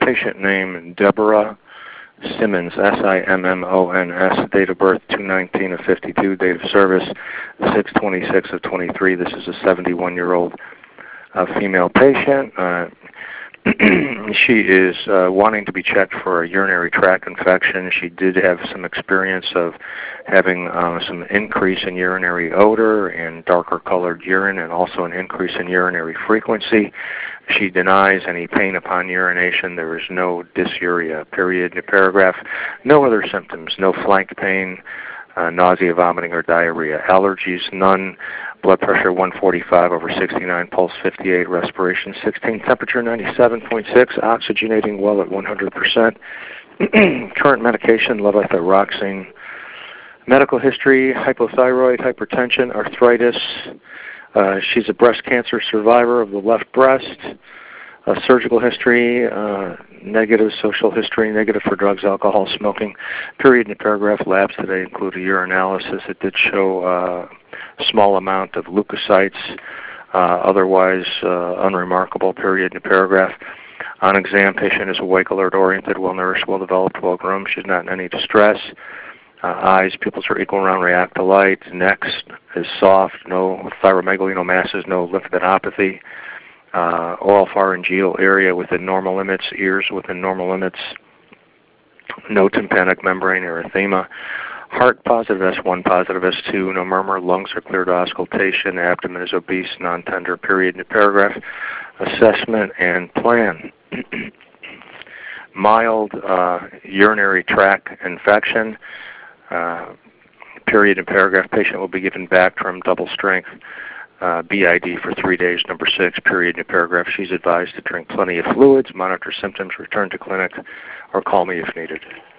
patient name Deborah Simmons, Simmons, date of birth 2/19 of 52, date of service 6/26 of 23. This is a 71-year-old female patient. She is wanting to be checked for a urinary tract infection. She did have some experience of having some increase in urinary odor and darker colored urine, and also an increase in urinary frequency. She denies any pain upon urination. There is no dysuria, period. In the paragraph, no other symptoms, no flank pain, nausea, vomiting, or diarrhea. Allergies, none. Blood pressure 145/69, pulse 58, respiration 16, temperature 97.6, oxygenating well at 100%. Current medication, levothyroxine. Medical history, hypothyroid, hypertension, arthritis. She's a breast cancer survivor of the left breast. Surgical history, negative. Social history, negative for drugs, alcohol, smoking. Period in the paragraph. Labs today include a urinalysis. It did show a small amount of leukocytes, otherwise unremarkable. Period in the paragraph. On exam, patient is awake, alert, oriented, well-nourished, well-developed, well-groomed. She's not in any distress. Eyes, pupils are equal, round, react to light. Neck is soft, no thyromegaly, no masses, no lymphadenopathy. Oral pharyngeal area within normal limits, ears within normal limits, no tympanic membrane erythema. Heart positive S1, positive S2, no murmur, lungs are clear to auscultation, abdomen is obese, non-tender. Period in the paragraph. Assessment and plan. Mild urinary tract infection. Period in paragraph. Patient will be given Bactrim double strength BID for 3 days. Number 6, period in paragraph. She's advised to drink plenty of fluids, monitor symptoms, return to clinic, or call me if needed.